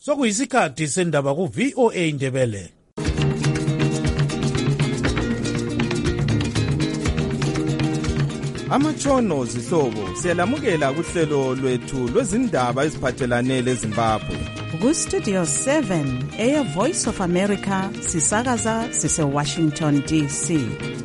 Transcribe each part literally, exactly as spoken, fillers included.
sokuyisikhathi sendaba ku V O A Ndebele. Amatshono zihlobo siyalamukela kuhlelo lwethu lwezindaba eziphathelane leZimbabwe. Ku Studio seven Air Voice of America sisakaza sise Washington D C.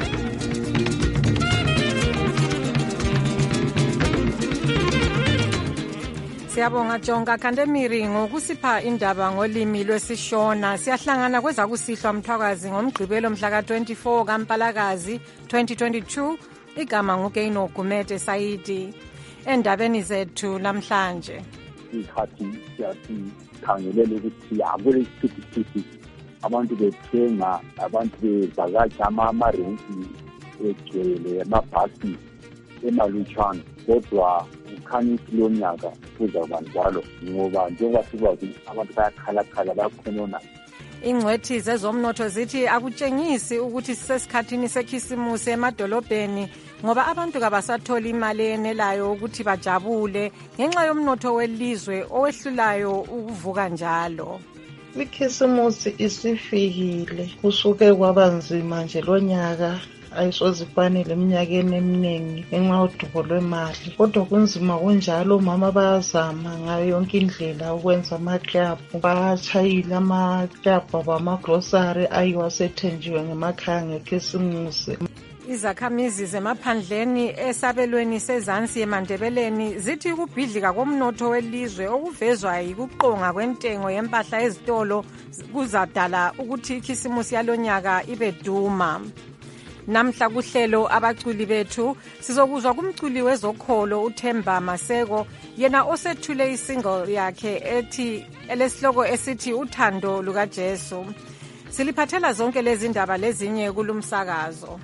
Siyabonga Jonga Kandemiri ngokusipha indaba ngolimi lwesishona. Siyahlangana kweza kusihlwa Mthwakazi ngomgqibelo mhla ka twenty-four kaMpalakazi twenty twenty-two. Igama nguKeino Gumede Saidi. Endabeni zethu namhlanje ikhathi siyakhangelela ukuthi akule isiphithiphithi abantu bethenga, abantu bevakatsha amarenki egcwele, amabhasi emalutshwana, kodwa ukhanya ukuthi lo nyaka kuzawuba njalo ngoba njengoba sikwazi abantu bayakhalakhala bakhonona. Ingcwethi zezomnotho zithi akutshengisi ukuthi sisesikhathini sekhisimusi emadolobheni ngoba abantu kabasathola imali enelayo ukuthi bajabule ngenxa yomnotho welizwe owehlulayo ukuvuka njalo. Ikhisimusi isifikile, kusuke kwabanzima nje lo nyaka, ayisozifanele eminyakeni eminingi ngenxa yodubo lwemali, kodwa kunzima kunjalo mama bayazama ngayo yonke indlela ukwenza amaklabhu, batshayile amaklabhu abo amagrosari ayiwa sethenjiwe ngemakhaya ngekhisimusi. Izakhamizi zemaphandleni esabelweni sezansi emandebeleni zithi ukubhidlika komnotho welizwe okuvezwa yikuqonga kwentengo yempahla ezitolo kuzadala ukuthi ikhisimusi yalonyaka ibe duma. Namhla kuhlelo abaculi bethu sizokuzwa kumculi wezokholo uThemba Maseko, yena osethule isingle yakhe ethi elesihloko esithi uthando luka Jesu. Siliphathela zonke lezi ndaba lezinye kulumsakazo.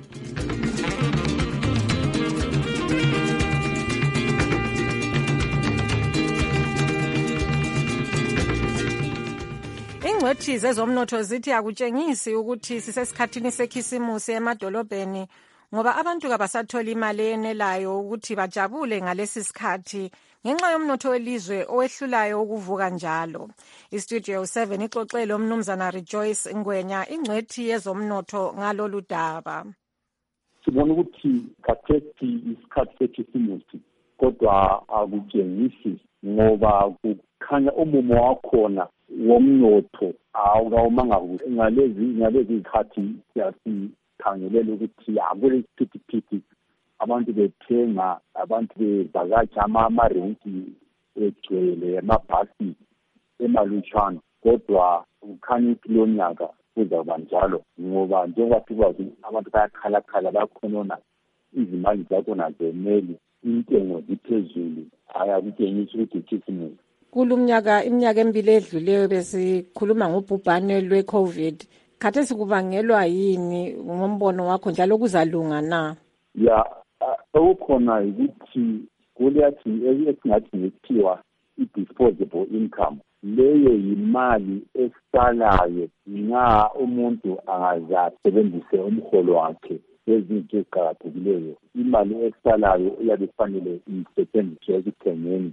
Ingcwethi zezomnotho zithi akutshengisi ukuthi sisesikhathini sekhisimusi emadolobheni ngoba abantu kabasathola imali enelayo ukuthi bajabule ngalesi sikhathi ngenxa yomnotho welizwe owehlulayo ukuvuka njalo. iStudio seven ixoxele umnumzana Rejoice Ngwenya, ingcwethi yezomnotho ngalolu daba. Sibona ukuthi khathesi isikhathi sekhisimusi kodwa akutshengisi ngoba kukhanya umumo wakhona womnotho awukawumanga kuhle. Ngalezi ngalezi ikhathi siyasikhangelela ukuthi akule isiphithiphithi abantu bethenga, abantu bevakatsha amarenki egcwele, amabhasi emalutshwana, kodwa ukhanya ukuthi lo nyaka kuzawuba njalo ngoba njengoba sikwazi abantu bayakhalakhala bakhonona, izimali zakhona zemeli, intengo ziphezulu, ayakutshengisa ukuthi ikhisimusi. Kulumnyaka iminyaka emibili edluleyo besikhuluma ngobhubhane lwe-COVID. Khathesi kubangelwa yini ngombono wakho njalo kuzalunga na? Ya, okukhona ukuthi kuleyathi esingathi ngekuthiwa i-disposable income. Leyo yimali esalayo nxa umuntu angazasebenzise umholo wakhe ezinto eziqakathekileyo. Imali esalayo iyabe ifanele isetshenziswe ekuthengeni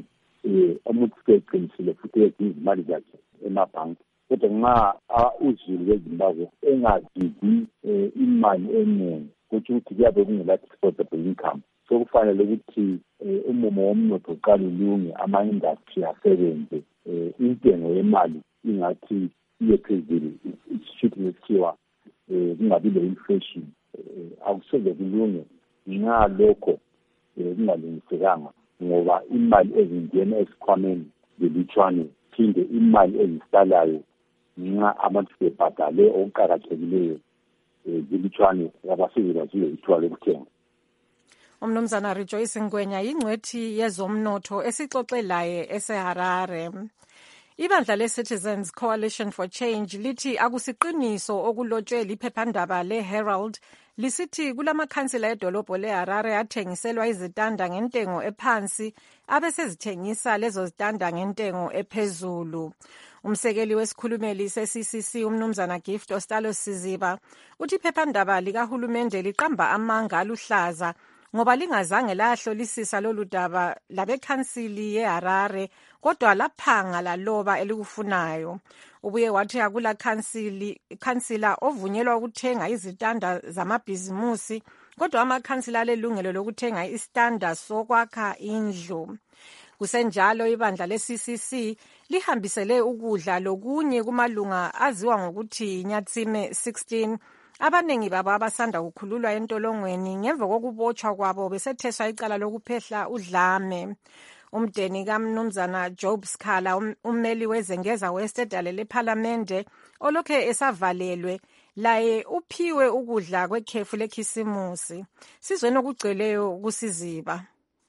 umuntu seqinisile futhi izimali zakhe emabhanki. Kodwa nxa uzulu weZimbabwe engadidi imali eningi kuthi ukuthi kuyabe kungela disposable income, sokufanele ukuthi umumo womnotho uqale ulunge, ama-industry asebenze, intengo yemali ingathi iye phezulu, isishuthi ngesithiwa kungabi le-inflation. Akusoze kulunge nxa lokho kungalungisekanga ngoba imali ezingena esikhwameni zilutshwane, phinde imali ezisalayo nxa abantu bebhadale okuqakathekileyo zilutshwane, abasizela zile ithuba lokuthenga. Umnumzana Rejoice Ngwenya yingcwethi yezomnotho esixoxelaye eseHarare. Ibandla le-Citizens Coalition for Change lithi akusiqiniso okulotshwe liphephandaba le-Herald lisithi kulamakhansila edolobho leHarare athengiselwa izitanda ngentengo ephansi abesezithengisa lezo zitanda ngentengo ephezulu. Umsekeli wesikhulumeli se-C C C umnumzana Gift Ostalo Siziba uthi iphephandaba likahulumende liqamba amanga aluhlaza ngoba lingazange lahlolisisa lolu daba labekhansili yeHarare kodwa laphanga laloba elikufunayo. Ubuye wathi akula khansili khansila ovunyelwa ukuthenga izitanda zamabhizimusi kodwa amakhansila alelungelo lokuthenga istanda sokwakha indlu. Kusenjalo ibandla le-C C C lihambisele ukudla lokunye kumalunga aziwa ngokuthi Nyatsime sixteen abanengi babo abasanda kukhululwa entolongweni ngemva kokubotshwa kwabo besetheswa icala lokuphehla udlame. Umdeni kaMnumzana Job Skhala, ummeli wezengeza westedale lephalamende olokhe esavalelwe, laye uphiwe ukudla kwekhefu lekhisimusi. Sizweni okugcweleyo kusiziba.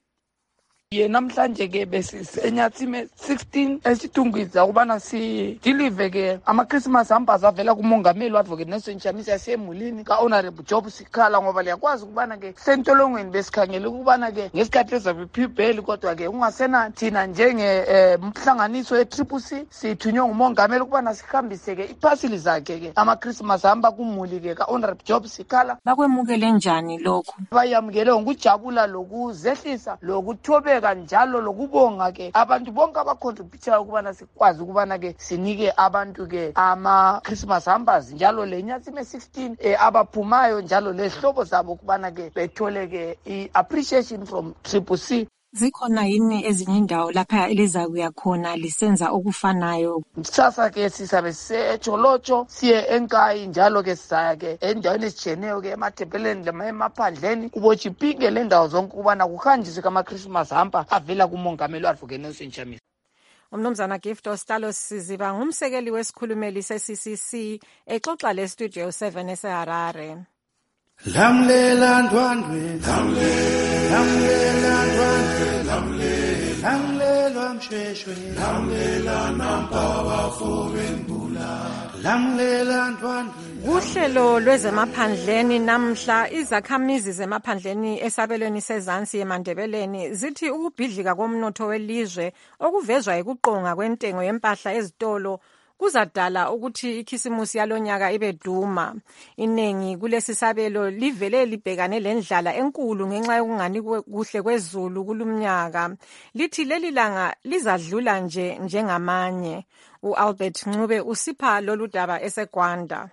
Ye namhlanje ke besisenyatsime sixteen esidungwiza ukubana sidilive ke ama Christmas hampers avela kumongameli uAdvocate Nelson Chamisa yasemulini ka Honorable Job Skhala, ngoba liyakwazi ukubana ke sentolongweni besikhangele ukubana ke ngesikhathi ezabe phibheli kodwa ke ungasena thina njenge umhlanganiso ye-Triple C sithunywe ngumongameli ukubana sihambise ke iphasili zakhe ke ama Christmas hamba kumuli ke ka Honorable Job Skhala. Bakwemukele njani lokho? Bayamukele ngokujabula lokuzehlisa lokuthobe kanjalo lokubonga ke abantu bonke abacontribute ukubana sikwazi ukubana ke sinike abantu ke ama Christmas hampers njalo leNyatsime sixteen eh, abaphumayo njalo lehlobo zabo ukubana ke bethole ke i-appreciation from Triple C. Zikhona yini ezinye indawo lapha elizakuya khona lisenza okufanayo? Sasa ke sisabe sejolotsho siye enkayi njalo ke sisaya ke endaweni ezitshiyeneyo ke emathempeleni lemaphandleni kubotshipinge le ndawo zonke ukubana kuhanjiswe kama Christmas hamper avela kumongameli uAdvocate Nelson Chamisa. Umnumzana Gift Ostalo Siziba ngumsekeli wesikhulumeli se-C C C exoxa le Studio seven eseHarare. Lamlela ndwandwe lamlela ndwandwe lamlela msheshwe lamlela nampawa fobembula lamlela ndwandwe. Uhlelo lwezemaphandleni namhla izakhamizi zemaphandleni esabelweni sezansi eMandebeleni zithi ukubhidlika komnotho welizwe okuvezwa ikuqonga kwentengo yempahla ezitolo kuzadala ukuthi ikhisimusi yalonyaka ibe duma. Inengi kulesi sabelo livele libhekane lendlala enkulu ngenxa yokungani kuhle kwezulu kulumnyaka. Lithi leli langa lizadlula nje njengamanye. uAlbert Ncube usipha lolu daba eseGwanda.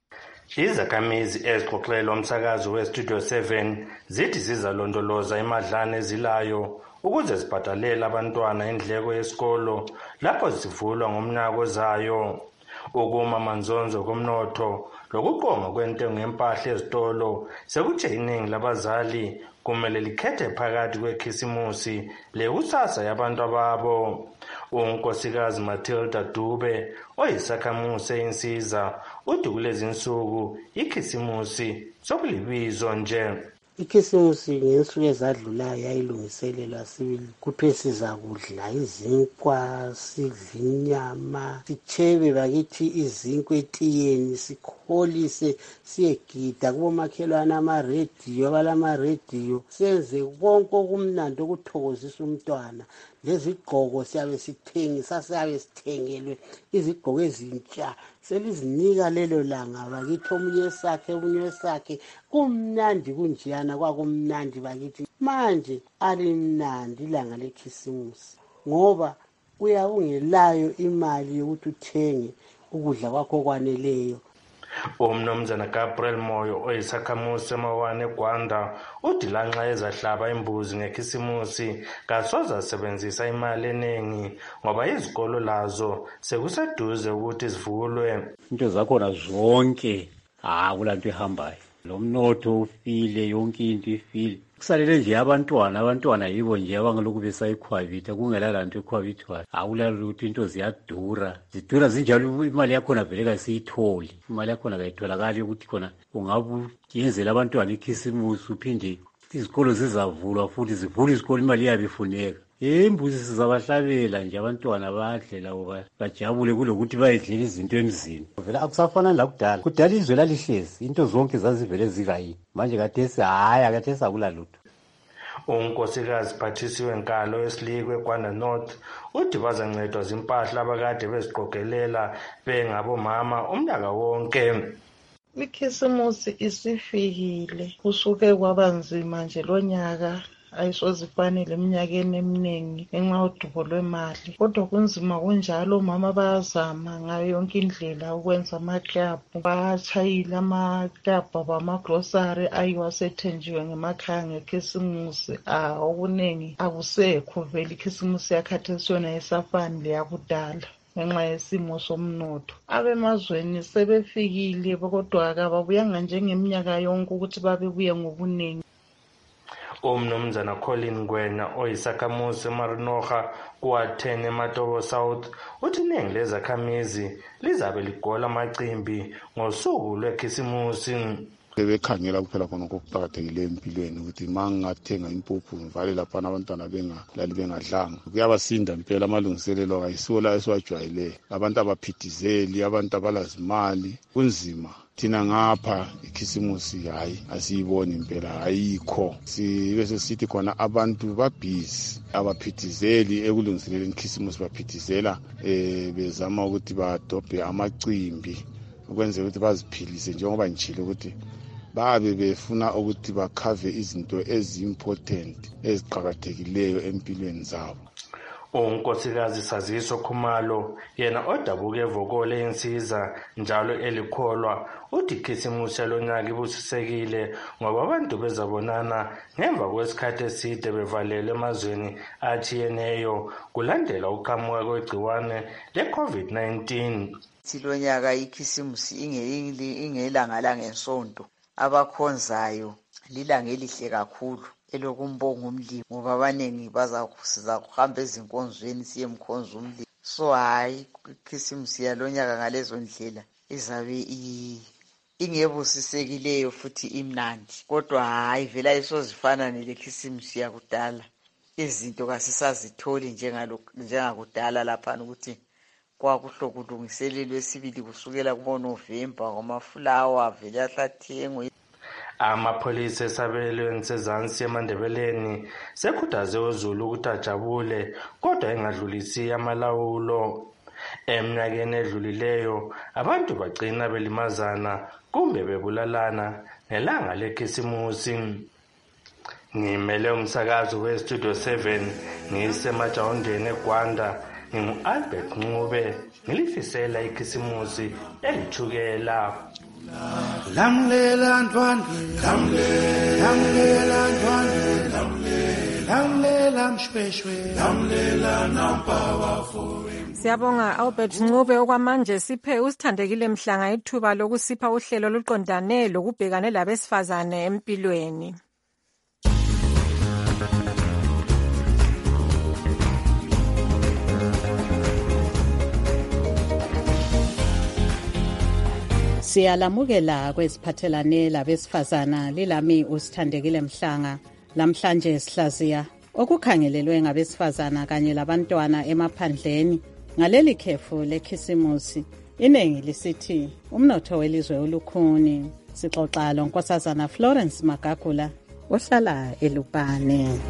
Izakhamizi ezixoxela umsakazo weStudio seven zithi zizalondoloza imadlana ezilayo ukuze zibhadalele abantwana indleko yesikolo lapho zivulwa ngomnyaka ozayo. Ukuma manzonzo komnotho lokuqonga kwentengo yempahla ezitolo sekuthe iningi labazali kumele likhethe phakathi kwekhisimusi lekusasa yabantu ababo. Unkosikazi Matilda Dube oyisakhamuzi einsiza uthi kulezi insuku ikhisimusi sokulibizo nje. Ikhisimusi ngensuku ezadlulayo yayilungiselelwa sibili kuthiwe sizakudla izinkwa, sidle inyama, sichebe bakithi izinkwa etiyeni, sikholise, siyegida kubomakhelwane amarediyo, abalamarediyo, senze konke okumnandi okuthokozisa umntwana. Lezigqoko siyabe sithengisa, siyabe sithengelwe izigqoko ezintsha, selizinika lelo langa bakithi omunye sakhe omunye sakhe, kumnandi kunjiyana kwakumnandi bakithi. Manje alimnandi ilanga lekhisimusi ngoba uyawungelayo imali yokuthi uthenge ukudla kwakho kwaneleyo. Umnumzana Gabriel Moyo oyisakhamuzi semawane eGwanda uthi lanxa ezahlaba imbuzi ngekhisimusi kasoze asebenzisa imali eningi ngoba izikolo lazo sekuseduze ukuthi zivulwe. Into zakhona zonke akulanto ehambayo, lo mnotho ufile, yonke into ifile. Kusalele nje abantwana, abantwana yibo nje abangalokhu besayikhwabitha, kungela lanto ekhwabithwayo. Akulalo ukuthi into ziyadura, zidura zinjalo imali yakhona vele kasiyitholi. Imali yakhona kayitholakali ukuthi khona ungabu yenzela abantwana ikhisimusi uphinde izikolo zizavulwa futhi zivule izikolo imali yabe ifuneka. Imbuzi sizabahlabela nje abantwana badle lawo bajabule kulokuthi bayedlela izinto emzini. Vele akusafana lakudala. Kudala izwe lalihlezi, into zonke zazivele zikayini. Manje kathesi hayi akathesi akulalutho. Unkosikazi Pathisiwe Nkalo esilikwe eGwanda North uthi bazancedwa zimpahla abakade beziqogelela bengabomama umnyaka wonke. Ikhisimusi isifikile kusuke kwabanzima nje lonyaka ayisozifanele eminyakeni eminingi ngenxa yodubo lwemali, kodwa kunzima kunjalo omama bayazama ngayo yonke indlela ukwenza amaklabhu. Batshayile amaklabhu abo amagrosari ayiwo asethenjiwe ngemakhaya ngekhisimusi. Ah, okuningi akusekho vele, ikhisimusi yakhathesi yona ayisafani leyakudala ngenxa yesimo somnotho. Abemazweni sebefikile kodwa kababuyanga njengeminyaka yonke ukuthi babebuye ngobuningi. Umnumzana Colin Ngwenya oyisakhamuzi eMarinoha kuwathene eMatobo South uthi iningi lezakhamizi lizabe ligola amacimbi ngosuku lwekhisimusi. Bebekhangela kuphela khona okuqakathekileyo empilweni ukuthi ma ngingathenga impuphu ngivale laphana abantwana bengalali bengadlanga. Kuyabasinda impela amalungiselelo ayisiwo la esiwajwayeleyo. Abantu abaphithizeli, abantu abalazimali, kunzima. Thina ngapha ikhisimusi hayi asiyiboni impela, ayikho. Sibe sesithi khona abantu babhizi, abaphithizeli ekulungiseleleni ikhisimusi baphithizela eh bezama ukuthi badobhe amacimbi ukwenzela ukuthi baziphilise, njengoba ngitshilo ukuthi babe befuna ukuthi bakhave izinto ezi-important eziqakathekileyo empilweni zabo. Unkosikazi Saziso Khumalo yena odabuke evokole insiza njalo elikholwa uthi ikhisimusi yalonyaka ibusisekile ngoba abantu bezabonana ngemva kwesikhathi eside bevalele emazweni atshiyeneyo kulandela ukuqhamuka kwegciwane le-COVID nineteen. Silonyaka ikhisimusi ingelanga langesonto, abakhonzayo lilanga elihle kakhulu elokumbonga umlimi ngoba abaningi bazasiza kuhamba ezinkonzweni siye emkhonza umlimi. So hayi ikhisimusi yalonyaka ngalezo ndlela izabe ingebusisekileyo futhi imnandi, kodwa hayi vele ayisozifana nelekhisimusi yakudala. Izinto kasisazitholi njengakudala laphana ukuthi kwakuhlokulungiselelwe esibili kusukela kuboNovemba ngomafulawa vele ahlathengwe. Amapholisa esabelweni sezansi eMandebeleni sekhuthaze uZulu ukuthi ajabule kodwa engadlulisi amalawulo. Eminyakeni edlulileyo abantu bagcina belimazana kumbe bebulalana ngelanga lekhisimusi. Ngimele umsakazo weStudio seven ngisemajawundeni eGwanda, ngingu-Albert Ncube ngilifisela ikhisimusi elithukela. Lamlela ntwandwe, lamlela ntwandwe, lamlela mshweshwe, lamlela nampawa for. Siyabonga Albert Ncube. Okwamanje siphe usithandekile Mhlanga ithuba lokusipha uhlelo oluqondane lokubhekane labesifazane empilweni. Siyalamukela kwesiphathelane labesifazana lilami usithandekile Mhlanga. Lamhlanje sihlaziya okukhangelelwe ngabesifazana kanye labantwana emaphandleni ngaleli khefu lekhisimusi. Iningi lisithi umnotho welizwe olukhuni. Sixoxa lonkosazana Florence Magagula ohlala eLupane.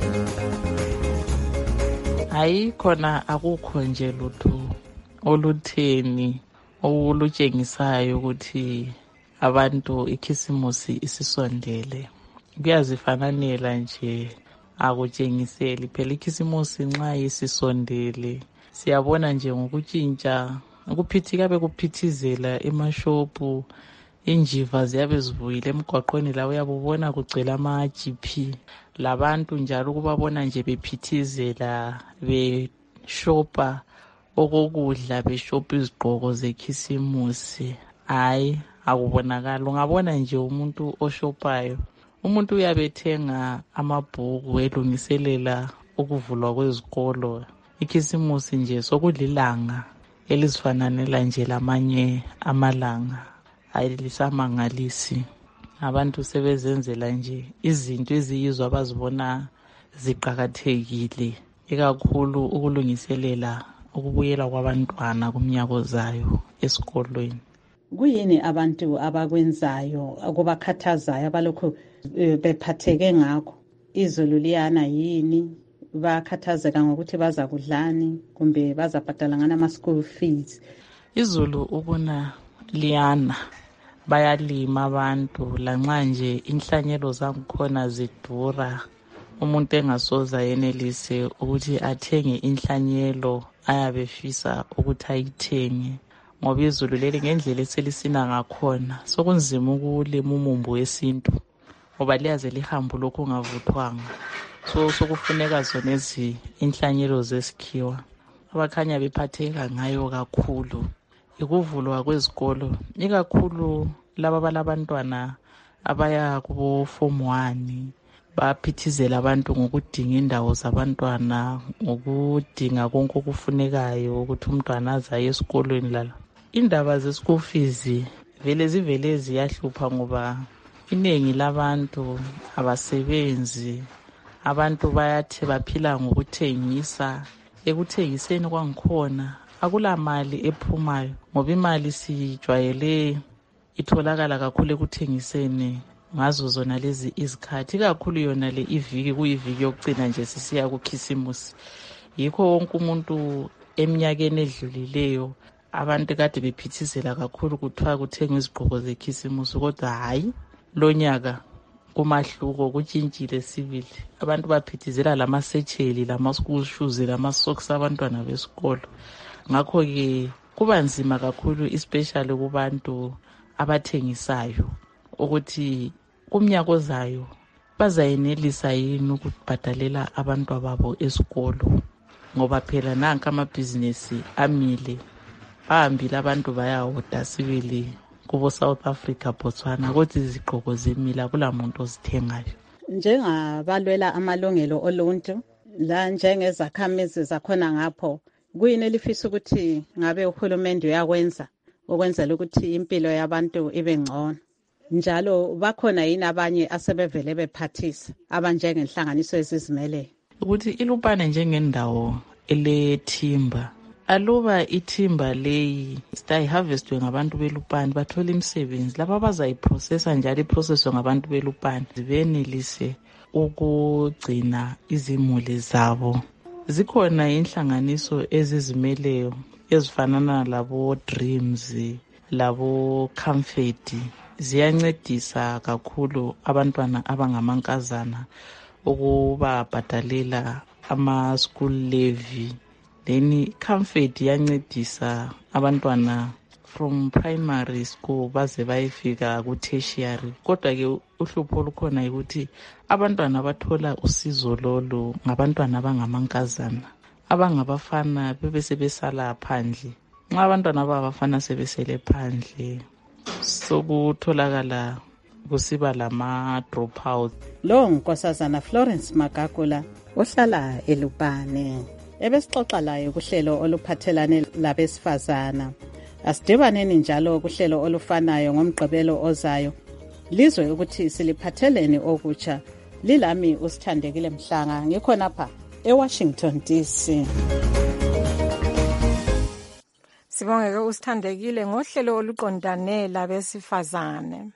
Hayi khona akukho nje lutho olutheni olutshengisayo ukuthi abantu ikhisimusi isisondele. Kuyazifananela nje, akutshengiseli phela ikhisimusi nxa isisondele. Siyabona nje ngokutshintsha, ukuphithika bekuphithizela emashopu, injiva ziyabe zivuyile emgwaqweni la uyabubona kugcwele ama-G P, labantu njalo kubabona nje bephithizela beshopa okokudla, beshopa izigqoko zekhisimusi. Hayi akubonakala. Ungabona nje umuntu oshopayo, umuntu uyabethenga amabhuku elungiselela ukuvulwa kwezikolo. Ikhisimusi nje sokudlilanga elizifananela nje lamanye amalanga. Hayi lisamangalisi. Abantu sebezenzela nje izinto eziyizwa abazibona ziqakathekile, ikakhulu ukulungiselela ukubuyela kwabantwana kumnyaka ozayo esikolweni. Kuyini abantu abakwenzayo akubakhathazayo abalokhu bephatheke ngakho? Izulu liyana yini? Bakhathazeka ngokuthi baza kudlani kumbe bazabhadala ngana ama school fees? Izulu ubona liyana bayalima abantu lanxa nje inhlanyelo zakhona zidura. Umuntu engasoza yenelise ukuthi athenge inhlanyelo ayabe efisa ukuthi ayithenge ngoba izulu leli ngendlela eselisina ngakhona sokunzima ukulima umumbu wesintu ngoba liyaze lihambe lokhu ungavuthwanga. So sokufuneka zonezi inhlanyelo zesikhiwa abakhanya bephatheka ngayo kakhulu ikuvulwa kwezikolo, ikakhulu laba balabantwana abaya kubo form one baphithizela abantu ngokudinga indawo zabantwana, ngokudinga konke okufunekayo ukuthi umntwana azaye esikolweni. Lala indaba ze-school fees vele zivele ziyahlupha ngoba iningi labantu abasebenzi, abantu bayathi baphila ngokuthengisa. Ekuthengiseni kwangikhona akula mali ephumayo ngoba imali sijwayele itholakala kakhulu ekuthengiseni ngazo zona lezi izikhathi, kakhulu yona le iviki kuyiviki yokucina nje sisiya kukhisimusi. Yikho wonke umuntu eminyakeni edlulileyo abantu kade bephithizela kakhulu kuthiwa kuthengwa izigqoko zekhisimusi, kodwa hayi lo nyaka kumahluko kutshintshile sibili. Abantu baphithizela lamasetsheli, lama-school shoes, lama-socks abantwana besikolo. Ngakho-ke kuba nzima kakhulu especially kubantu abathengisayo ukuthi kumnyaka ozayo bazayenelisa yini ukubhadalela abantu babo esikolo ngoba phela nanka amabhizinesi amile, bahambile abantu bayahoda sibili kubo South Africa, Botswana, kodwa izigqoko zemila kula muntu ozithengayo. Njengabalwela amalungelo oluntu la njengezakhamizi zakhona ngapho, kuyini elifisa ukuthi ngabe uhulumende uyakwenza ukwenzela ukuthi impilo yabantu ibe ngcono? Njalo bakhona yini abanye asebevele bephathisa abanjengenhlanganiso ezizimele ukuthi iLupane njengendawo elethimba, aluba ithimba leyi stayiharvestwe ngabantu beLupane bathola imisebenzi laba bazayiprocessa njalo iprocesswe ngabantu beLupane zibenelise ukugcina izimuli zabo. Zikhona inhlanganiso ezizimeleyo ezifanana labo Dreams, labo Comfort, ziyancedisa kakhulu abantwana abangamankazana ukuba bhadalela ama school levy. Then Comfort yancedisa abantwana from primary school baze bayefika ku tertiary. Kodwa ke uhlupho olukhona ukuthi abantwana bathola usizo lolu ngabantwana abangamankazana, abangabafana bebe sebesala phandle. Nxa abantwana abafana sebesele phandle sokutholakala kusiba lama dropout. Lo nkosazana Florence Magagula uhlala eLupane. Ebesixoxa layo kuhlelo oluphathelane labesifazana. Asidibaneni njalo kuhlelo olufanayo ngomgqibelo ozayo. Lizwe ukuthi siliphatheleni okutsha. Lilami uSithandekile Mhlanga, ngikhona pha eWashington D C. Sibonge ke uSithandekile ngohlelo oluqondane labesifazane.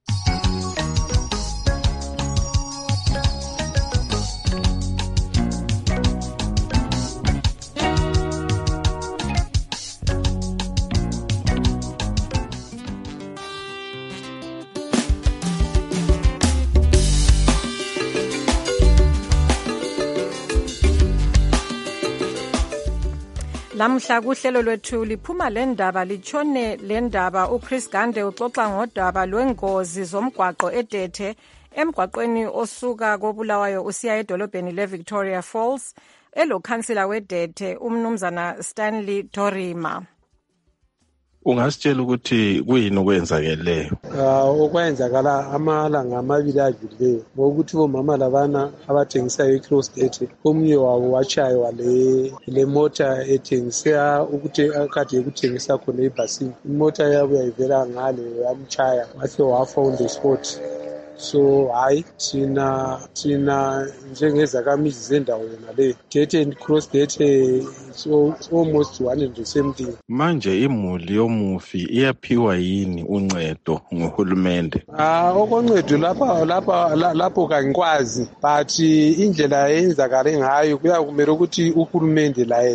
Lamhla kuhlelo lwethu liphuma lendaba litshone lendaba uChris Gande uxoxa ngodaba lwengozi zomgwaqo eDethe emgwaqweni osuka koBulawayo usiya edolobheni leVictoria Falls elokhansila weDethe umnumzana Stanley Dorima. Ungasitshela ukuthi kuyini okwenzakeleyo? Uh, okwenzakala amalanga amabili adlulileyo ngokuthi bomama labana abathengisa eCrossgate omunye wabo wachaywa le le mota ethengisa ukuthi akade ukuthengisa khona ebhasini. Imota yabo yayivela ngale yamchaya wahle wafa on the spot. So hayi thina thina njengezakhamizi zendawo yona le Dethe and Crossgate so almost one and the same thing. Manje imuli yomufi iyaphiwa yini uncedo ngohulumende? Ah okoncedo lapha lapha lapho kangikwazi but indlela eyenzakala ngayo kuya kumele ukuthi uhulumende laye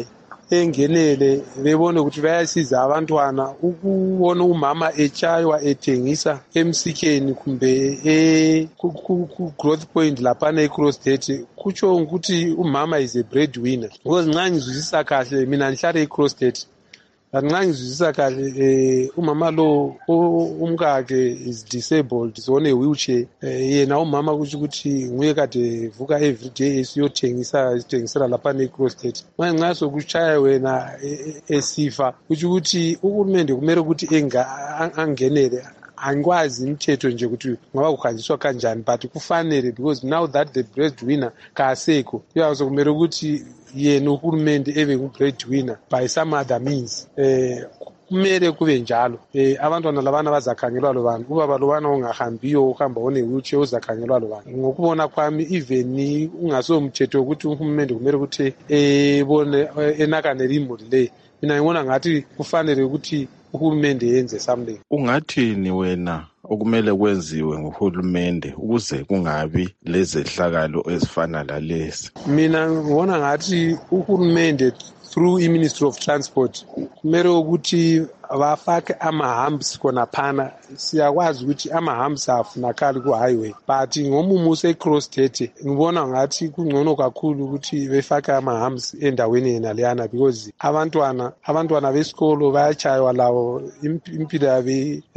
engenele bebone ukuthi bayasiza abantwana ukubona umama etshaywa ethengisa emsikeni kumbe e ku growth point laphana eCrossgate kutsho ukuthi umama is a breadwinner because nxa ngizwisisa kahle mina ngihlala eCrossgate nxa ngizwisisa kahle umama lo umkakhe is disabled is on a wheelchair yena umama kuthi ukuthi nguye kade vuka every day esiyothengisa isithengisela lapha eCrossgate nxa sokuchaya wena esifa kuthi ukuthi uhulumende kumele ukuthi angenele angikwazi imithetho nje ukuthi ngoba kuhanjiswa kanjani but kufanele because now that the breadwinner kasekho kuyazokumele ukuthi yena uhulumende ebe ngu-breadwinner by some other means eh kumele kube njalo eh abantwana labana bazakhangelwa lo bantu ubaba lobana ungahambiyo uhamba one-wheelchair uzakhangelwa lo bantu ngokubona kwami even ungasomthetho ukuthi uhulumende kumele ukuthi ebone enakanele imuli le mina ngibona ngathi kufanele ukuthi uhulumende yenze something. Ungathini wena okumele kwenziwe nguhulumende ukuze kungabi lezehlakalo ezifana lalezi? Mina ngibona ngathi uhulumende through i-Ministry of Transport kumele ukuthi bafake ama-humps khonaphana siyakwazi ukuthi ama-humps afunakali ku-highway but ngomumo use-Crossgate ngibona ngathi kungcono kakhulu ukuthi befake ama-humps endaweni yena leyana because abantwana abantwana besikolo bayachaywa lawo impilo yabo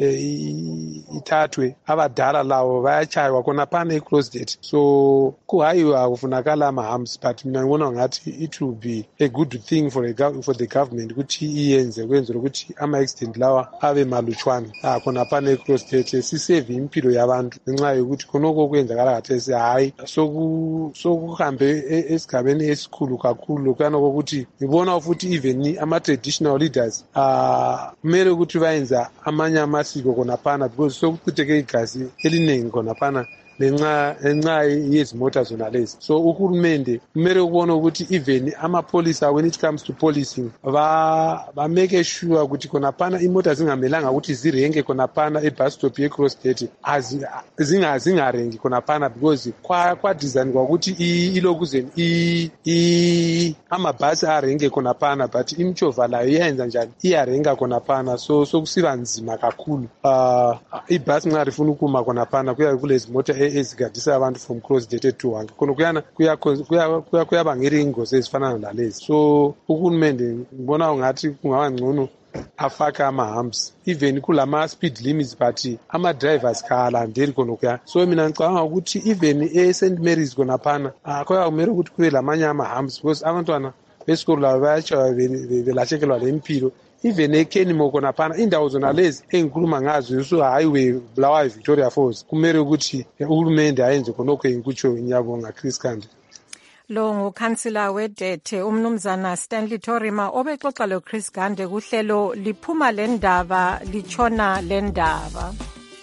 ithathwe abadala lawo bayachaywa khonaphana e-Crossgate so ku-highway akufunakala ama-humps but mina ngibona ngathi it will be a good thing for, a, for the government ukuthi iyenze kwenzela ukuthi ama accident lawa abe malutshwana ah khona phana eCrossgate sisave impilo yabantu ngenxa yokuthi khonoko kwenzakala kathesi hayi soku sokuhambe esigabeni esikhulu kakhulu kana ukuthi ngibona futhi even ama traditional leaders ah kumele ukuthi bayenza amanye amasiko khona phana because sokuchitheke igazi eliningi khona phana lenxa enxa yezimota zona lezi so uhulumende kumele ukubona ukuthi even amapolisa when it comes to policing ba ba make sure ukuthi khona phana imota zingamelanga ukuthi zirenge khona phana ebus stop yeCrossgate zinga zingarengi khona phana because kwa kwa design kwakuthi ilokuzeni i i amabhasi arenge khona phana but imchova layo iyenza njani iyarenga khona phana so sokusiba nzima kakhulu uh ibhasi nxa rifuna ukuma khona phana kuya kulezi mota ezigadisa abantu from Crossgate to Hwange khona kuyana kuya kuya kuyabangela ingozi ezifana nalezi so uhulumende ngibona ngathi kungaba ngcono afaka ama-humps even kulama speed limits but ama-drivers kalandeli khona kuya so mina ngicabanga ukuthi even e-Saint Mary's khona phana kuya kumele ukuthi kube lamanye ama-humps because abantwana besikolo labo bayatshaya belahlekelwa lempilo even eKenimo khona phana indawo zona lezi engikhuluma ngazo so highway Bulawayo Victoria Falls kumele ukuthi uhulumende ayenze khonokho engikutsho ngiyabonga Chris Kandi. Lo ngukhansila wedethe umnumzana Stanley Torima obexoxa lo Chris Gande kuhlelo liphuma lendaba lichona lendaba.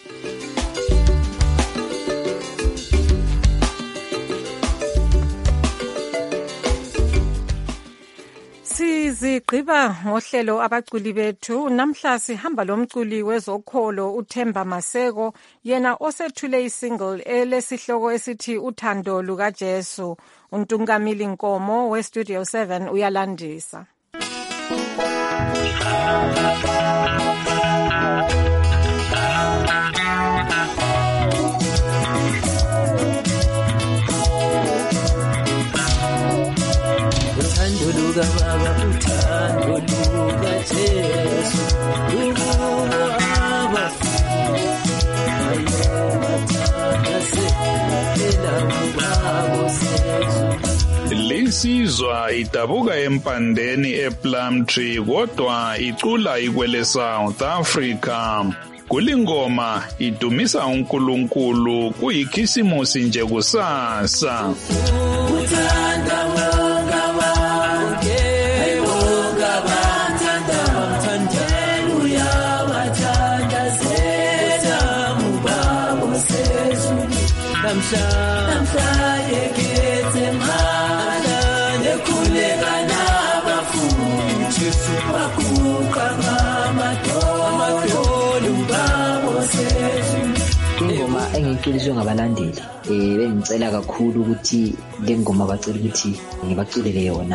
Sizigqiba ngohlelo abaculi bethu namhla sihamba lomculi wezokholo uThemba Maseko yena osethule isingle elesihloko esithi uthando luka Jesu uNtungamili Nkomo we Studio seven uyalandisa. Luka baba uthando luka Jesu lubuka abafu ayo mathanda sephela ngubabo sesu. Lisizwa idabuka empandeni ePlumtree kodwa icula ikwele South Africa. Kulingoma idumisa uNkulunkulu kuyikhisimusi nje kusasa. Uthanda wonga wonke wonga bathanda bathanda uyawathanda seta mubabo sesu namhla namhla yekethe mhala nekhuleka nabafuthi bakuqa ngamadolo ubabo sesu. Ingoma engiyiculiswe ngabalandeli eh bengicela kakhulu ukuthi le ngoma bacela ukuthi ngibaculele yona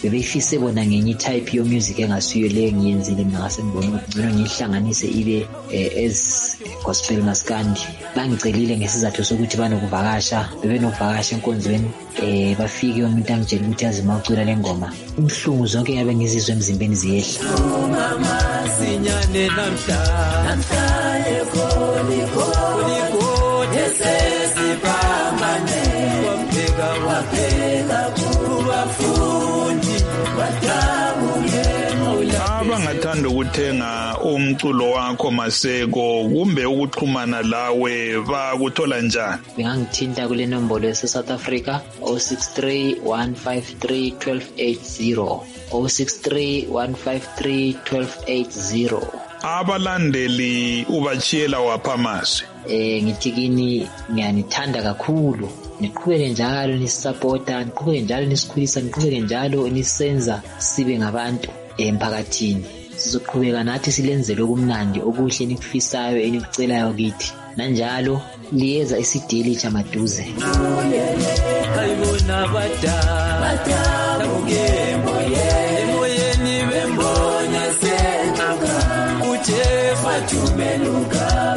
bebeyifise bona ngenye type yo music engasiyo le ngiyenzile mina ngase ngibona ukuthi ngcono ngihlanganise ibe as gospel maskandi. Bangicelile ngesizathu sokuthi banokuvakasha, bebenokuvakasha enkonzweni eh bafike umuntu angitshela ukuthi azima ucula le ngoma. Inhlungu zonke ngabe ngizizwe emzimbeni ziyehla. Mama sinyane namhla namhla ekholi kholi kholi sesibamane wabheka wabheka kubafundi badabuye. Abangathanda ukuthenga umculo wakho Maseko kumbe ukuxhumana lawe bakuthola njani? Bengangithinta kule nombolo yase South Africa zero six three one five three one two eight zero zero six three one five three one two eight zero. Abalandeli ubachiyela wapha amazwi? Eh ngithi kini ngiyanithanda kakhulu, niqhubeke njalo nisupporta, niqhubeke njalo nisikhulisa, niqhubeke njalo nisenza sibe ngabantu emphakathini. Sizoqhubeka nathi silenzele okumnandi okuhle nikufisayo enikucelayo kithi, nanjalo liyeza isideli chamaduze. Ayibona badala badala moye moyeni bembona sentuka uthe fatumeluka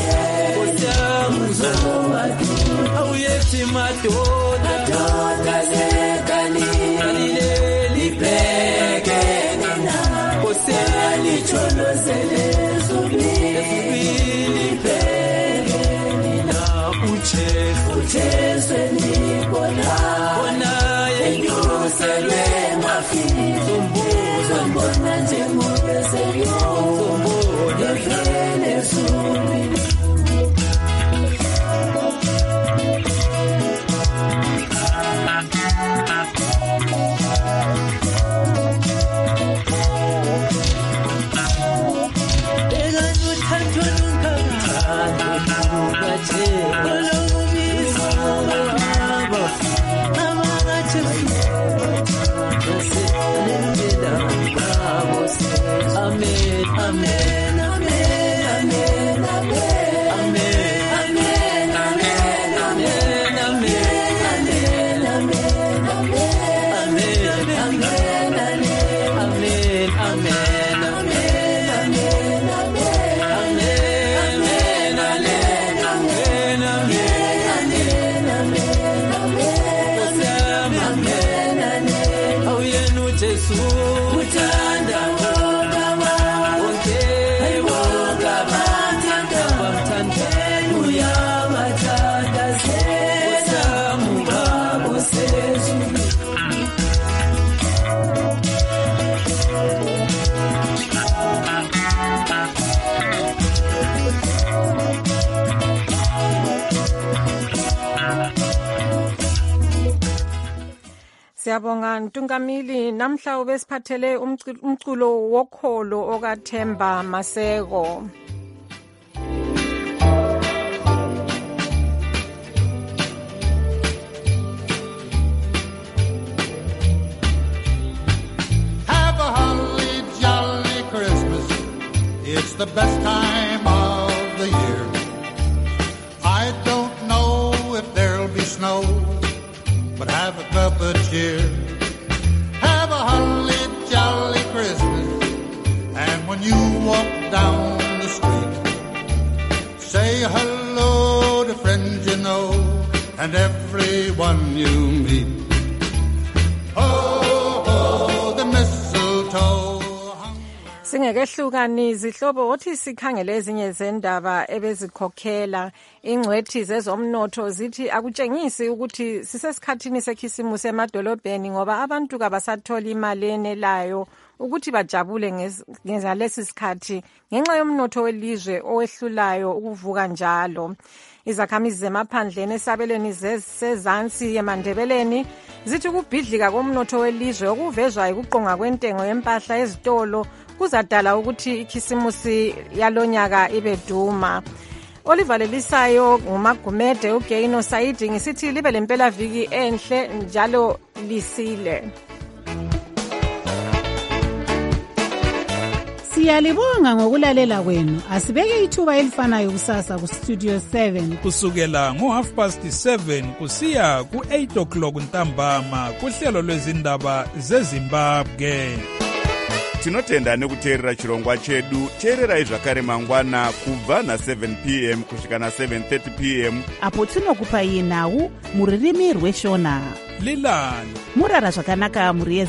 osamuzo awuyethi madoda doda sekani kalile libeke nina oseli cholozele zubili libeke nina uche uche seni bona bona yenyoselwe mafini zombuzo mbona nje mubese yo zombuzo vele zubili. Siyabonga Ntungamili, namhla ubesiphathele umculo wokholo okaThemba Maseko. Have a holly jolly Christmas. It's the best time of the year. I don't know if there'll be snow, but have a cup of cheer. Have a holly jolly Christmas, and when you walk down the street, say hello to friends you know and everyone you meet. Oh, oh, the mistletoe. Singekehlukani zihlobo othi sikhangele ezinye zendaba ebezikhokhela ingcwethi zezomnotho zithi akutshengisi ukuthi sisesikhathini sekhisimusi emadolobheni ngoba abantu kabasatholi imali enelayo ukuthi bajabule ngalesi sikhathi ngenxa yomnotho welizwe owehlulayo ukuvuka njalo. Izakhamizi zemaphandleni esabelweni sezansi eMandebeleni zithi ukubhidlika komnotho welizwe okuvezwa ukuqonga kwentengo yempahla ezitolo kuzadala ukuthi ikhisimusi yalonyaka ibe duma. Oliver Lelisayo ngumagumede uGeino Saidi ngisithi libe lempela viki enhle njalo lisile. Siyalibonga ngokulalela kwenu. Asibeke ithuba elifanayo kusasa ku Studio seven kusukela ngo half past seven kusiya ku eight o'clock ntambama kuhlelo lwezindaba zeZimbabwe. Tinotenda nekuteerera chirongwa chedu. Teererai zvakare mangwana kubva na seven p m kusvika na seven thirty p m apo tinokupai nhau muririmi rweshona. Lilani murara zvakanaka muri